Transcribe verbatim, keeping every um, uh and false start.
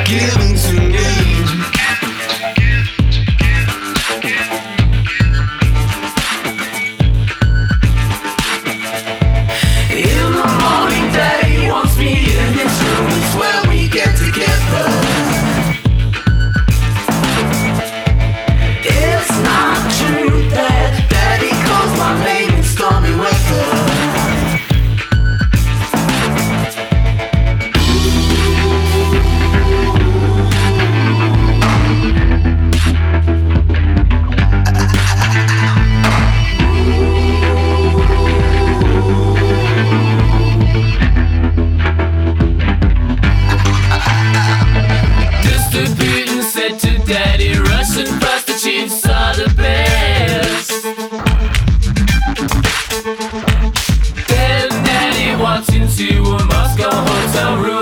given to me. In the morning, Daddy wants me in his room. It's where we get together. It's not true that Daddy calls my name in stormy weather. Putin said to Daddy, Russian prostitutes are the best. Then Daddy walked into a Moscow hotel room.